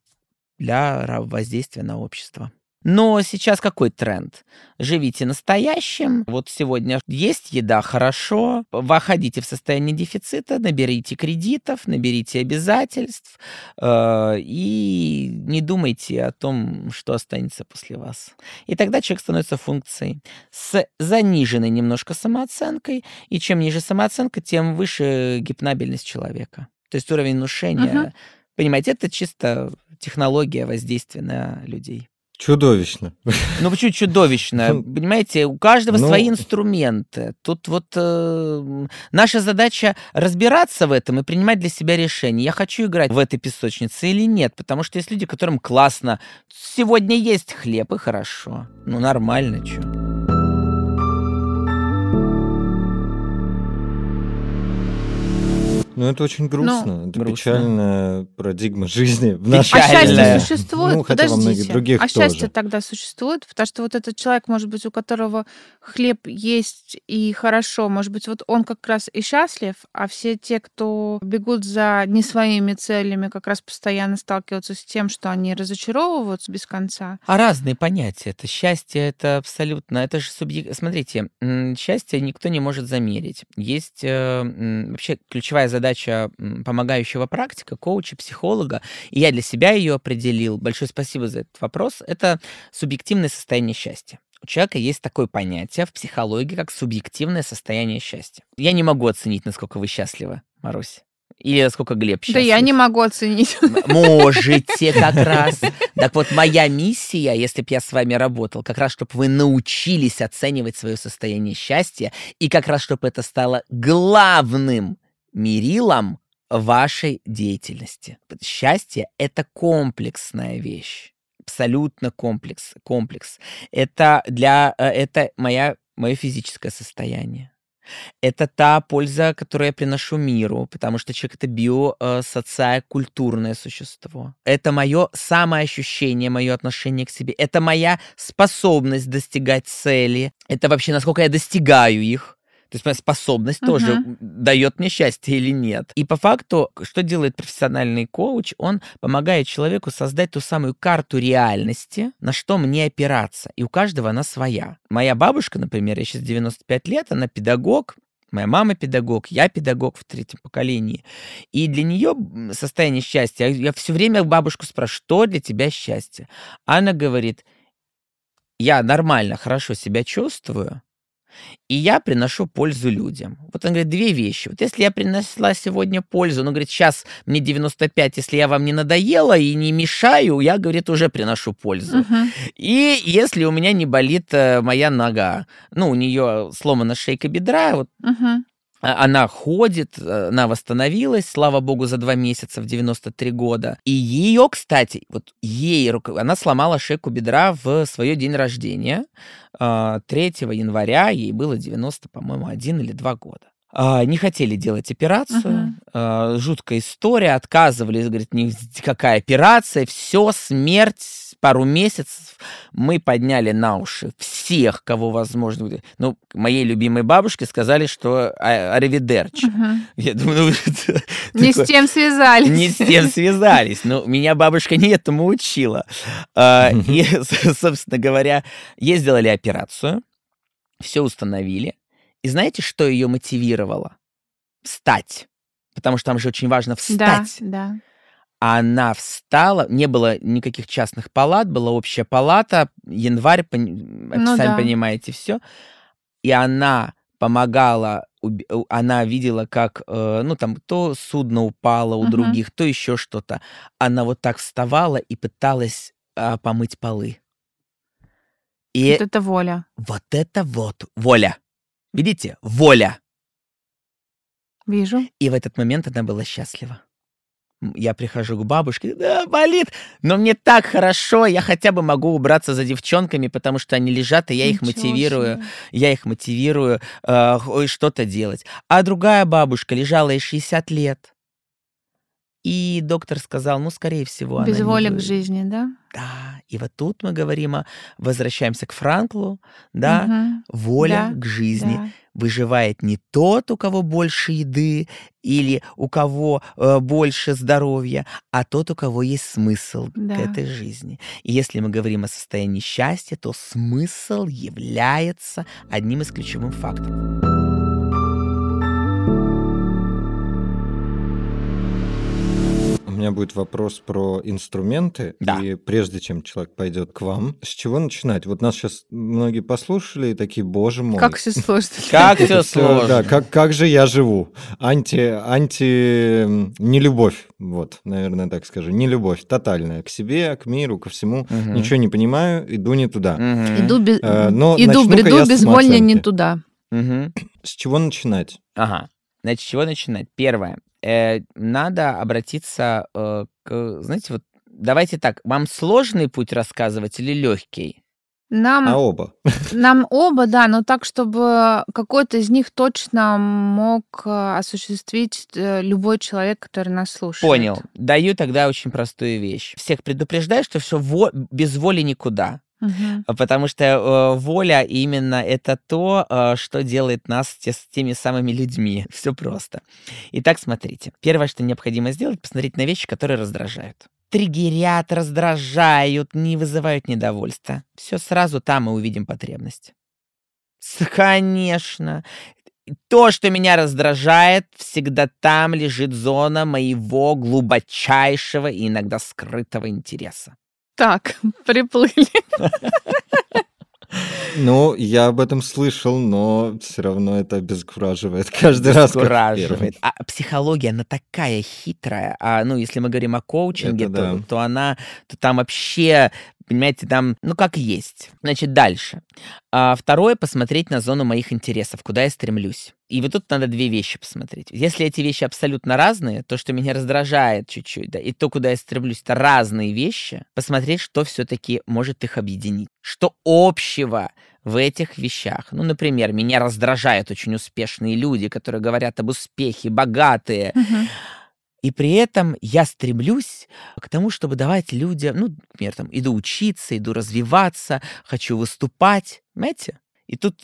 для воздействия на общество. Но сейчас какой тренд? Живите настоящим. Вот сегодня есть еда, хорошо. Выходите в состояние дефицита, наберите кредитов, наберите обязательств э, и не думайте о том, что останется после вас. И тогда человек становится функцией с заниженной немножко самооценкой. И чем ниже самооценка, тем выше гипнабельность человека. То есть уровень внушения. Uh-huh. Понимаете, это чисто технология воздействия на людей. Чудовищно. Ну, почему чудовищно? Понимаете, у каждого ну... свои инструменты. Тут вот э, наша задача разбираться в этом и принимать для себя решение. Я хочу играть в этой песочнице или нет? Потому что есть люди, которым классно. Сегодня есть хлеб, и хорошо. Ну, нормально, чё. Ну, это очень Ну, грустно. Это Грустно. печальная парадигма жизни в а нашей счастье Печальная. стране. существует? Ну, хотя во многих Подождите. других А счастье тоже. тогда существует? Потому что вот этот человек, может быть, у которого хлеб есть и хорошо, может быть, вот он как раз и счастлив, а все те, кто бегут за не своими целями, как раз постоянно сталкиваются с тем, что они разочаровываются без конца. А разные понятия. Это счастье, это абсолютно, это же субъект. Смотрите, м, счастье никто не может замерить. Есть э, м, вообще ключевая задача м, помогающего практика, коуча, психолога, и я для себя ее определил. Большое спасибо за этот вопрос. Это субъективное состояние счастья. У человека есть такое понятие в психологии, как субъективное состояние счастья. Я не могу оценить, насколько вы счастливы, Марусь. Или насколько Глеб Да я не счастлив. могу оценить. М, Можете как раз. Так вот, моя миссия, если бы я с вами работал, как раз, чтобы вы научились оценивать свое состояние счастья, и как раз, чтобы это стало главным мерилом вашей деятельности. Вот Счастье — это комплексная вещь. Абсолютно комплекс. комплекс. Это, для, э, это моя, мое физическое состояние. Это та польза, которую я приношу миру, потому что человек — это биосоциокультурное существо. Это мое самоощущение, мое отношение к себе. Это моя способность достигать цели. Это вообще, насколько я достигаю их. То есть моя способность тоже Мгм. дает мне счастье или нет. И по факту, что делает профессиональный коуч? Он помогает человеку создать ту самую карту реальности, на что мне опираться. И у каждого она своя. Моя бабушка, например, ей сейчас девяносто пять лет, она педагог, моя мама педагог, я педагог в третьем поколении. И для нее м, состояние счастья, я, я все время бабушку спрашиваю, что для тебя счастье? Она говорит, я нормально, хорошо себя чувствую, и я приношу пользу людям. Вот он говорит, две вещи. Вот если я принесла сегодня пользу, ну, говорит, сейчас мне девяносто пять, если я вам не надоела и не мешаю, я, говорит, уже приношу пользу. Мгм. И если у меня не болит э, моя нога, ну, у нее сломана шейка бедра, вот Мгм. а- она ходит, э, она восстановилась, слава богу, за два месяца в девяносто три года. И ее, кстати, вот ей, руко- она сломала шейку бедра в свое день рождения. А, третьего января ей было девяносто, по-моему, один или два года. А, Не хотели делать операцию. Мгм. а, Жуткая история. Отказывались, говорит, никакая операция. Все, смерть, пару месяцев. Мы подняли на уши всех, кого возможно. Ну, моей любимой бабушке сказали, что а- аривидерчи. Мгм. Я думаю, ну, это Не с такое- тем связались. не с тем связались. Но меня бабушка не этому учила. А, И, собственно говоря, ей сделали операцию, все установили. И знаете, что ее мотивировало? Встать. Потому что там же очень важно Да, встать. да. Она встала, не было никаких частных палат, была общая палата, январь, пон- Ну сами да. понимаете, все. И она помогала, уби- у- она видела, как, э, ну, там, то судно упало у Мгм. других, то еще что-то. Она вот так вставала и пыталась а, помыть полы. И Вот это воля. вот это вот воля. Видите? Воля. Вижу. И в этот момент она была счастлива. М, Я прихожу к бабушке, да, болит, но мне так хорошо, я хотя бы могу убраться за девчонками, потому что они лежат, и я их Ничего мотивирую, себе. я их мотивирую э, х- что-то делать. А другая бабушка лежала ей шестьдесят лет, и доктор сказал, ну, скорее всего, она Без не воли к вы- жизни, да? Да, и вот тут мы говорим, о, возвращаемся к Франклу, да, Мгм. воля Да, к жизни. да. Выживает не тот, у кого больше еды или у кого э, больше здоровья, а тот, у кого есть смысл к Да. этой жизни. И если мы говорим о состоянии счастья, то смысл является одним из ключевых факторов. У меня будет вопрос про инструменты. Да. И прежде чем человек пойдет к вам, с чего начинать? Вот нас сейчас многие послушали и такие, боже мой. Как все сложно. Как Это все всё, сложно. Да, как, как же я живу? Анти, анти, м, нелюбовь, вот, наверное, так скажу. Нелюбовь тотальная к себе, к миру, ко всему. Мгм. Ничего не понимаю, иду не туда. Мгм. Иду, без... Э, но Иду начну-ка бреду я с безвольно не самооценки. туда. Мгм. С чего начинать? Ага. Значит, с чего начинать? Первое. Э, надо обратиться э, к... Знаете, вот давайте так. Вам сложный путь рассказывать или легкий? Нам, А оба. нам оба, да, но так, чтобы какой-то из них точно мог э, осуществить э, любой человек, который нас слушает. Понял. Даю тогда очень простую вещь. Всех предупреждаю, что все во... без воли никуда. Мгм. Потому что э, воля именно это то, э, что делает нас те- с теми самыми людьми. Все просто. Итак, смотрите. Первое, что необходимо сделать, посмотреть на вещи, которые раздражают. Триггерят, раздражают, не вызывают недовольства. Все сразу там мы увидим потребность. С- Конечно. То, что меня раздражает, всегда там лежит зона моего глубочайшего и иногда скрытого интереса. Так, приплыли. Ну, я об этом слышал, но все равно это обескураживает каждый раз, как первый. Обескураживает. А психология, она такая хитрая. А, ну, если мы говорим о коучинге, Это то, да. то она, то там вообще, понимаете, там, ну, как есть. Значит, дальше. А, второе, посмотреть на зону моих интересов, куда я стремлюсь. И вот тут надо две вещи посмотреть. Если эти вещи абсолютно разные, то, что меня раздражает чуть-чуть, да, и то, куда я стремлюсь, это разные вещи, посмотреть, что все-таки может их объединить. Что общего в этих вещах. Ну, например, меня раздражают очень успешные люди, которые говорят об успехе, богатые. Мгм. И при этом я стремлюсь к тому, чтобы давать людям, ну, например, там, иду учиться, иду развиваться, хочу выступать, понимаете? И тут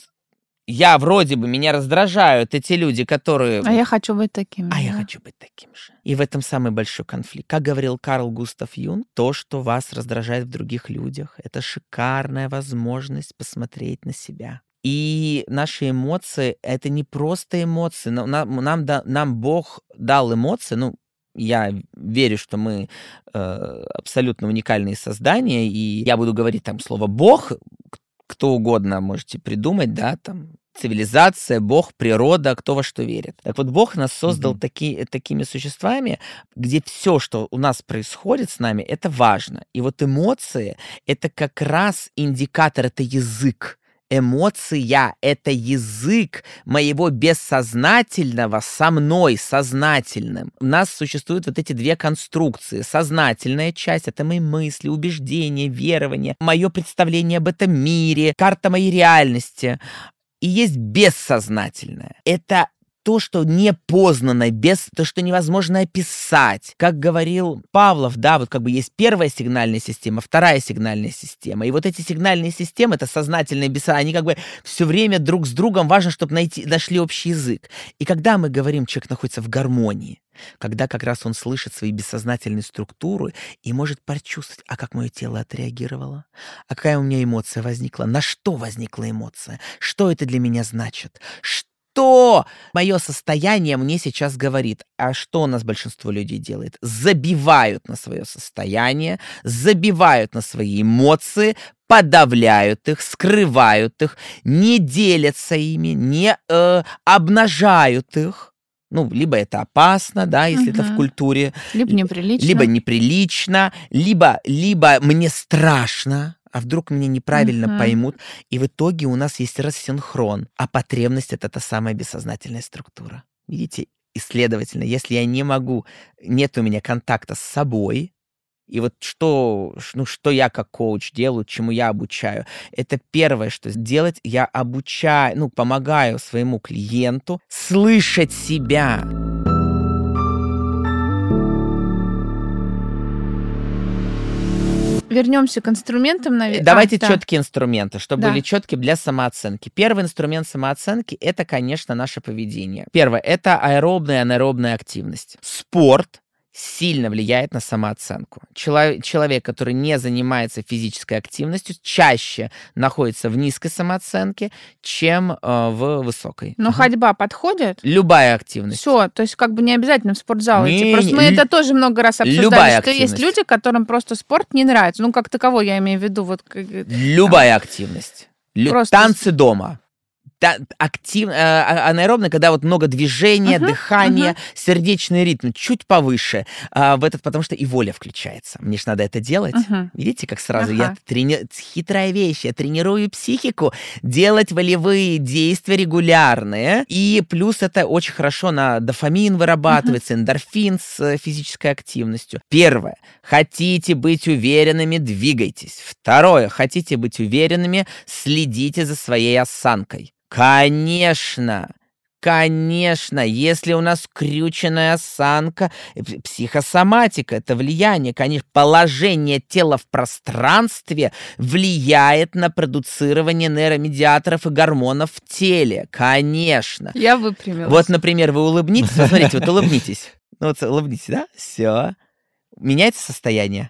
я вроде бы, меня раздражают эти люди, которые... А я хочу быть таким. А я да. хочу быть таким же. И в этом самый большой конфликт. Как говорил Карл Густав Юнг, то, что вас раздражает в других людях, это шикарная возможность посмотреть на себя. И наши эмоции — это не просто эмоции. но Нам, нам, да- нам Бог дал эмоции, ну, я верю, что мы э, абсолютно уникальные создания, и я буду говорить там слово «Бог», к- кто угодно можете придумать, да, там, цивилизация, Бог, природа, кто во что верит. Так вот, Бог нас создал Мгм. таки, такими существами, где все, что у нас происходит с нами, это важно. И вот эмоции — это как раз индикатор, это язык. Эмоция — это язык моего бессознательного со мной, сознательным. У нас существуют вот эти две конструкции. Сознательная часть — это мои мысли, убеждения, верования, мое представление об этом мире, карта моей реальности. И есть бессознательное. Это то, что непознанное, без, то, что невозможно описать. Как говорил Павлов, да, вот как бы есть первая сигнальная система, вторая сигнальная система. И вот эти сигнальные системы, это сознательные, бессознательные, они как бы все время друг с другом, важно, чтобы найти, нашли общий язык. И когда мы говорим, человек находится в гармонии, когда как раз он слышит свои бессознательные структуры и может прочувствовать, а как мое тело отреагировало, а какая у меня эмоция возникла, на что возникла эмоция, что это для меня значит, что мое состояние мне сейчас говорит. А что у нас большинство людей делает? Забивают на свое состояние, забивают на свои эмоции, подавляют их, скрывают их, не делятся ими, не э, обнажают их. Ну, либо это опасно, да, если это в Мгм. культуре, Либо л- неприлично. либо неприлично, либо, либо мне страшно, а вдруг меня неправильно Мгм. поймут. И в итоге у нас есть рассинхрон, а потребность — это та самая бессознательная структура. Видите? И, следовательно, если я не могу, нет у меня контакта с собой, и вот что, ш- ну, что я как коуч делаю, чему я обучаю, это первое, что делать, я обучаю, ну, помогаю своему клиенту слышать себя. Вернемся к инструментам, наверное. Давайте четкие инструменты, чтобы Да. были четкие для самооценки. Первый инструмент самооценки — это, конечно, наше поведение. Первое — это аэробная и анаэробная активность. Спорт сильно влияет на самооценку. Чело- Человек, который не занимается физической активностью, чаще находится в низкой самооценке, чем э, в высокой. Но Мгм. ходьба подходит? Любая активность. Все, то есть как бы не обязательно в спортзал идти. Не, Просто не, мы лю- это тоже много раз обсуждали, любая что есть активность. люди, которым просто спорт не нравится. Ну, как таковой, я имею в виду. Вот, как, э, Любая активность. Лю- Просто Танцы дома. та, актив, э, анаэробный, когда вот много движения, Мгм, дыхания, мгм. сердечный ритм чуть повыше, а, в этот, потому что и воля включается. Мне же надо это делать. Мгм. Видите, как сразу я Ага. трени... хитрая вещь, я тренирую психику делать волевые действия регулярные, и плюс это очень хорошо на дофамин Мгм. вырабатывается, эндорфин с э, физической активностью. Первое. Хотите быть уверенными, двигайтесь. Второе. Хотите быть уверенными, следите за своей осанкой. Конечно, конечно, если у нас скрюченная осанка, э, п- психосоматика, это влияние, конечно, положение тела в пространстве влияет на продуцирование нейромедиаторов и гормонов в теле, конечно. Я Вот, выпрямилась. например, вы улыбнитесь, вот смотрите, вот улыбнитесь. Ну вот улыбнитесь, да? Все. Меняется состояние?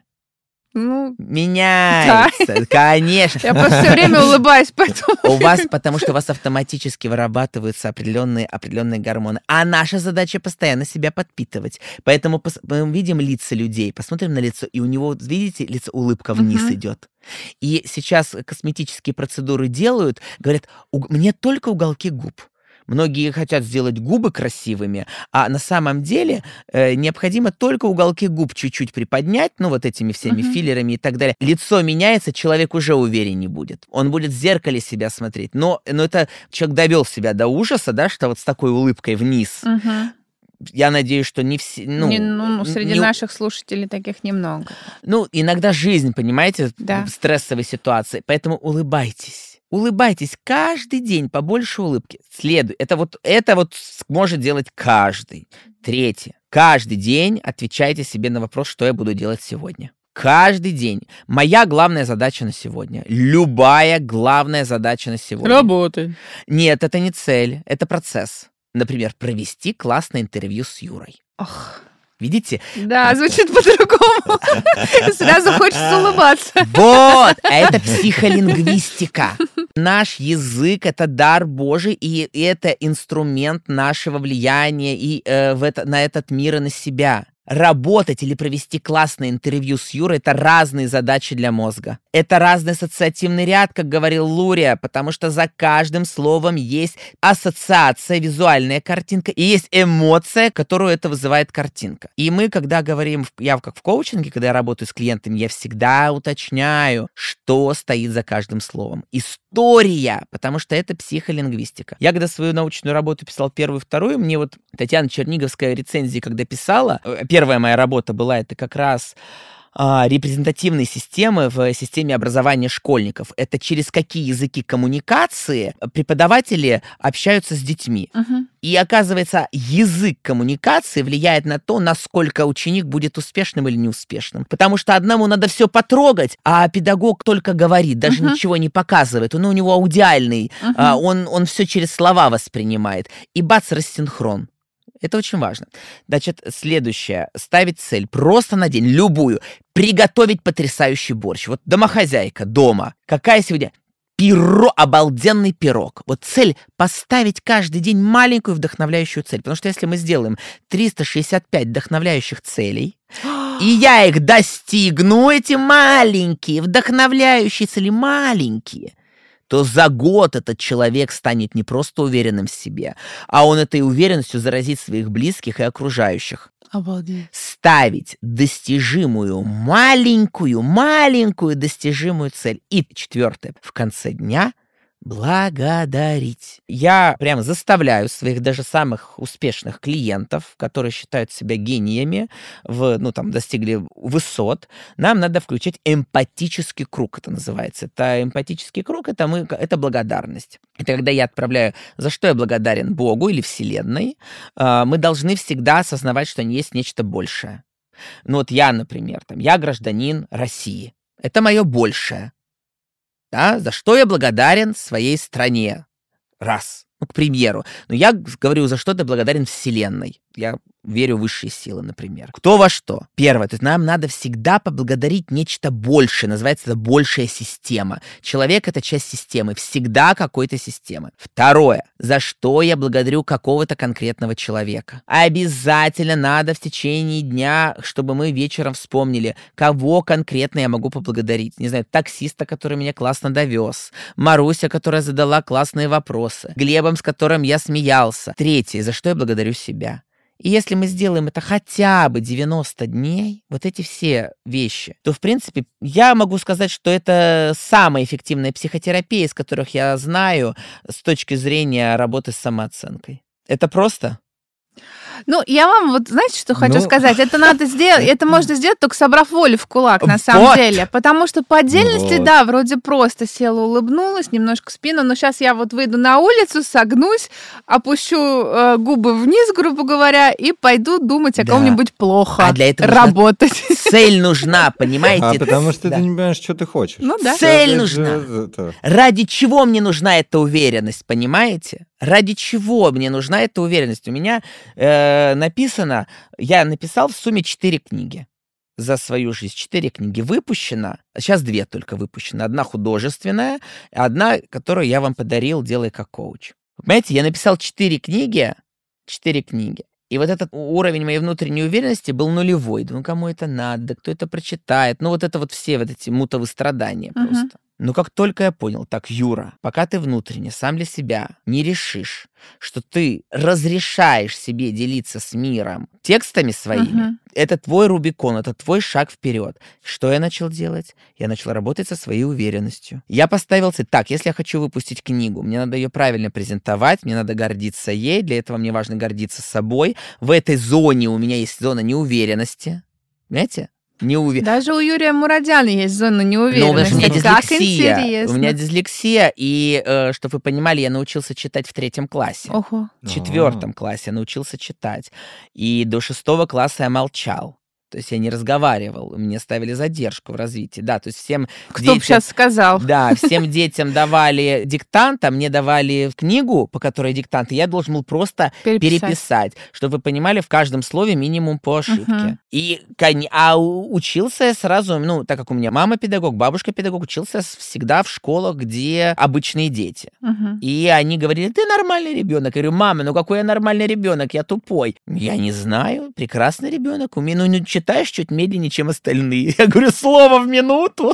Ну, да. Меняется, конечно. Я просто все время улыбаюсь, поэтому... У вас, потому что у вас автоматически вырабатываются определенные, определенные гормоны. А наша задача постоянно себя подпитывать. Поэтому пос- мы видим лица людей, посмотрим на лицо, и у него, вот видите, лицо, улыбка вниз Мгм. идет. И сейчас косметические процедуры делают, говорят, «Уг- мне только уголки губ». Многие хотят сделать губы красивыми, а на самом деле э, необходимо только уголки губ чуть-чуть приподнять, ну вот этими всеми Мгм. филлерами и так далее. Лицо меняется, человек уже увереннее будет. Он будет в зеркале себя смотреть. Но, но это человек довел себя до ужаса, да, что вот с такой улыбкой вниз. Мгм. Я надеюсь, что не все, Не, ну, ну, н- среди не, наших слушателей таких немного. ну, иногда жизнь, понимаете, Да. в стрессовой ситуации, поэтому улыбайтесь. Улыбайтесь каждый день, побольше улыбки. Следует. Это вот, это вот с- может делать каждый. Третье. Каждый день отвечайте себе на вопрос, что я буду делать сегодня. Каждый день. Моя главная задача на сегодня. Любая главная задача на сегодня. Работай. Нет, это не цель, это процесс. Например, провести классное интервью с Юрой. Ох. Видите? Да, звучит по-другому. Сразу хочется улыбаться. Вот, это психолингвистика. Наш язык — это дар Божий, и это инструмент нашего влияния и э, в это, на этот мир и на себя. Работать или провести классное интервью с Юрой — это разные задачи для мозга. Это разный ассоциативный ряд, как говорил Лурия, потому что за каждым словом есть ассоциация, визуальная картинка, и есть эмоция, которую это вызывает картинка. И мы, когда говорим, в- я как в коучинге, когда я работаю с клиентами, я всегда уточняю, что стоит за каждым словом. История, потому что это психолингвистика. Я когда свою научную работу писал первую и вторую, мне вот Татьяна Черниговская рецензии, когда писала, э, первая моя работа была, это как раз а, репрезентативные системы в системе образования школьников. Это через какие языки коммуникации преподаватели общаются с детьми. Мгм. И оказывается, язык коммуникации влияет на то, насколько ученик будет успешным или неуспешным. Потому что одному надо все потрогать, а педагог только говорит, даже Мгм. ничего не показывает. Он у него аудиальный, а, Мгм. он, он все через слова воспринимает. И бац, рассинхрон. Это очень важно. Значит, следующее. Ставить цель просто на день, любую. Приготовить потрясающий борщ. Вот домохозяйка дома. Какая сегодня? Пиро, обалденный пирог. Вот цель — поставить каждый день маленькую вдохновляющую цель. Потому что если мы сделаем триста шестьдесят пять вдохновляющих целей, и я их достигну, эти маленькие вдохновляющие цели, маленькие, то за год этот человек станет не просто уверенным в себе, а он этой уверенностью заразит своих близких и окружающих. Обалдеть. Ставить достижимую, маленькую, маленькую достижимую цель. И четвертое. В конце дня благодарить. Я прям заставляю своих даже самых успешных клиентов, которые считают себя гениями, в, ну, там, достигли высот, нам надо включить эмпатический круг, это называется. Это эмпатический круг, это, мы, это благодарность. Это когда я отправляю, за что я благодарен Богу или Вселенной, а, мы должны всегда осознавать, что есть нечто большее. Ну вот я, например, там, я гражданин России. Это мое большее. Да, за что я благодарен своей стране. Раз. Ну, к примеру. Но я г- говорю, за что ты благодарен Вселенной. я верю в высшие силы, например. Кто во что? Первое, то есть нам надо всегда поблагодарить нечто большее, называется это большая система. Человек — это часть системы, всегда какой-то системы. Второе, за что я благодарю какого-то конкретного человека. Обязательно надо в течение дня, чтобы мы вечером вспомнили, кого конкретно я могу поблагодарить. Не знаю, таксиста, который меня классно довез, Маруся, которая задала классные вопросы, Глебом, с которым я смеялся. Третье, за что я благодарю себя. И если мы сделаем это хотя бы девяносто дней, вот эти все вещи, то, в принципе, я могу сказать, что это самая эффективная психотерапия, из которых я знаю с точки зрения работы с самооценкой. Это просто... Ну, я вам вот, знаете, что хочу Ну. сказать? Это надо сделать, это можно сделать, только собрав волю в кулак, на самом Вот. деле. Потому что по отдельности, Вот. да, вроде просто села, улыбнулась, немножко спину, но сейчас я вот выйду на улицу, согнусь, опущу э, губы вниз, грубо говоря, и пойду думать о Да. ком-нибудь плохо, А для этого нужна работать. Цель нужна, понимаете? А потому что Да. ты не понимаешь, что ты хочешь. Ну да. Цель Это нужна. же это- Ради чего мне нужна эта уверенность, понимаете? Ради чего мне нужна эта уверенность? У меня э, написано, я написал в сумме четыре книги за свою жизнь. Четыре книги выпущено, сейчас две только выпущено. Одна художественная, одна, которую я вам подарил, делай как коуч. Понимаете, я написал четыре книги, четыре книги. И вот этот уровень моей внутренней уверенности был нулевой. Да ну кому это надо, кто это прочитает? Ну вот это вот все вот эти мутовые страдания Мгм. просто. Но как только я понял, так, Юра, пока ты внутренне сам для себя не решишь, что ты разрешаешь себе делиться с миром текстами своими, Мгм. это твой Рубикон, это твой шаг вперед. Что я начал делать? Я начал работать со своей уверенностью. Я поставил цель. Так, если я хочу выпустить книгу, мне надо ее правильно презентовать, мне надо гордиться ей, для этого мне важно гордиться собой. В этой зоне у меня есть зона неуверенности. Понимаете? Неуве... Даже у Юрия Мурадяна есть зона Ну, потому что у неуверенности. меня Как дислексия. интересно. У меня дислексия, и, э, чтобы вы понимали, я научился читать в третьем классе. Ого. В четвертом классе я научился читать. И до шестого класса я молчал. То есть я не разговаривал, мне ставили задержку в развитии. Да, то есть всем Кто детям... бы сейчас сказал? Да, всем детям давали диктант, а мне давали книгу, по которой диктант, и я должен был просто Переписать. переписать, чтобы вы понимали, в каждом слове минимум по ошибке. Мгм. И, кон- а у- учился я сразу, ну, так как у меня мама педагог, бабушка педагог, учился с- всегда в школах, где обычные дети. Мгм. И они говорили, ты нормальный ребенок. Я говорю, мама, ну какой я нормальный ребенок, я тупой. Я не знаю, прекрасный ребенок. Умею, ну, не читаешь чуть медленнее, чем остальные. Я говорю, слово в минуту.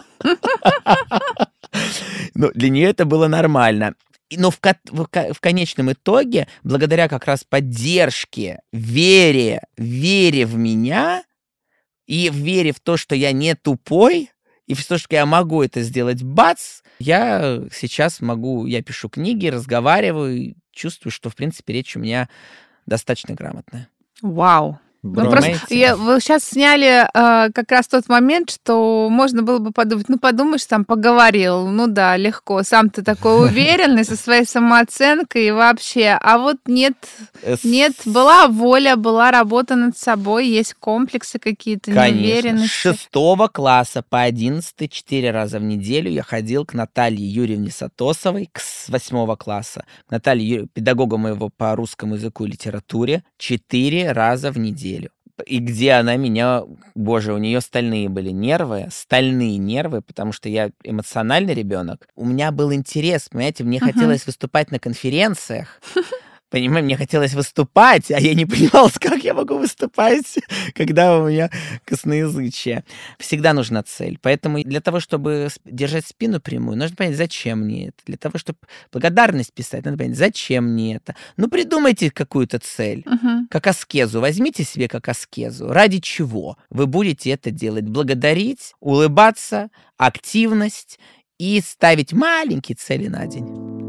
Ну, для нее это было нормально. И- Но в, ко- в ко- в конечном итоге, благодаря как раз поддержке, вере, вере в меня и в вере в то, что я не тупой, и в то, что я могу это сделать, бац, я сейчас могу, я пишу книги, разговариваю, и чувствую, что, в принципе, речь у меня достаточно грамотная. Вау. Ну, Браво. просто Понимаете? я- вы сейчас сняли э, как раз тот момент, что можно было бы подумать, ну, подумаешь, там, поговорил, ну да, легко, сам ты такой уверенный, со своей самооценкой и вообще, а вот нет, Э, с- нет, была воля, была работа над собой, есть комплексы какие-то, Конечно. С неуверенности. шестого класса по одиннадцатый четыре раза в неделю я ходил к Наталье Юрьевне Сатосовой, к с восьмого класса, к Наталье Юрьевне, педагогу моего по русскому языку и литературе, четыре раза в неделю. И где она меня, боже, у нее стальные были нервы, стальные нервы, потому что я эмоциональный ребенок. У меня был интерес, понимаете, мне Мгм. хотелось выступать на конференциях. Понимаете, мне хотелось выступать, а я не понимал, как я могу выступать, когда у меня косноязычие. Всегда нужна цель. Поэтому для того, чтобы с- держать спину прямую, нужно понять, зачем мне это. Для того, чтобы благодарность писать, надо понять, зачем мне это. Ну, придумайте какую-то цель. Мгм. Как аскезу. Возьмите себе как аскезу. Ради чего вы будете это делать? Благодарить, улыбаться, активность и ставить маленькие цели на день.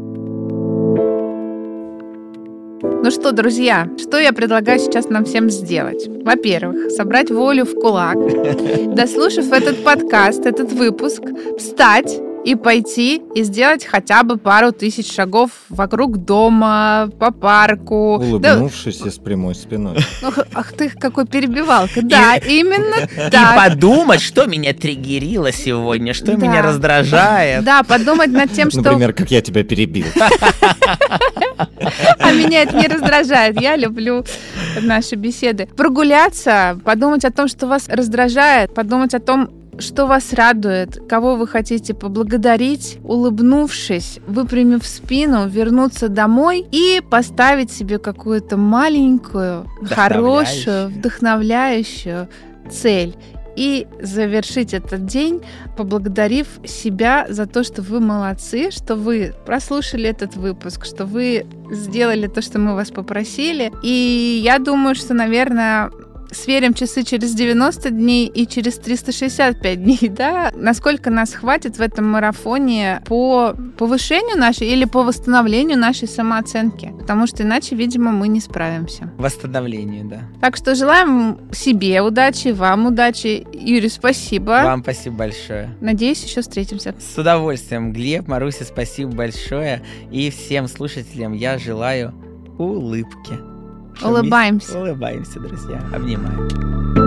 Ну что, друзья, что я предлагаю сейчас нам всем сделать? Во-первых, собрать волю в кулак, дослушав этот подкаст, этот выпуск, встать и пойти и сделать хотя бы пару тысяч шагов вокруг дома, по парку. Улыбнувшись да... и с прямой спиной. Ах, ах ты, какой перебивалка. Да, и, именно так. И подумать, что меня триггерило сегодня, что да. меня раздражает. Да, подумать над тем, что... Например, как я тебя перебил. А меня это не раздражает. Я люблю наши беседы. Прогуляться, подумать о том, что вас раздражает, подумать о том, что вас радует, кого вы хотите поблагодарить, улыбнувшись, выпрямив спину, вернуться домой и поставить себе какую-то маленькую, хорошую, вдохновляющую цель. И завершить этот день, поблагодарив себя за то, что вы молодцы, что вы прослушали этот выпуск, что вы сделали то, что мы вас попросили. И я думаю, что, наверное, сверим часы через девяносто дней и через триста шестьдесят пять дней, да, насколько нас хватит в этом марафоне по повышению нашей или по восстановлению нашей самооценки, потому что иначе, видимо, мы не справимся. Восстановлению, да. Так что желаем себе удачи, вам удачи. Юрий, спасибо. Вам спасибо большое. Надеюсь, еще встретимся. С удовольствием. Глеб, Маруся, спасибо большое. И всем слушателям я желаю улыбки. Улыбаемся. Улыбаемся, друзья. Обнимаем.